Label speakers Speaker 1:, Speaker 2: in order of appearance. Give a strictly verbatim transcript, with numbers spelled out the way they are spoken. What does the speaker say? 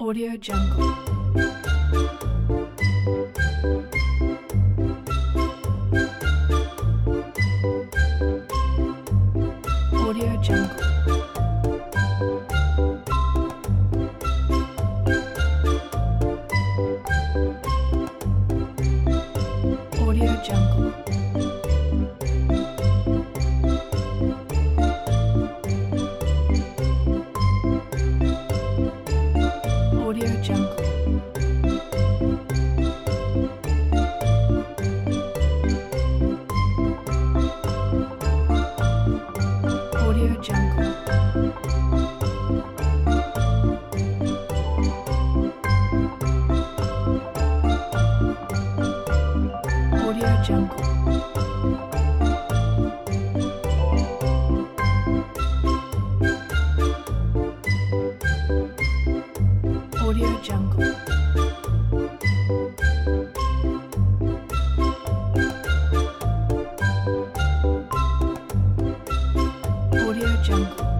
Speaker 1: Audio Jungle. Audio Jungle. Audio Jungle. Audio Jungle. Audio Jungle. Audio Jungle. Audio Jungle. Audio Jungle.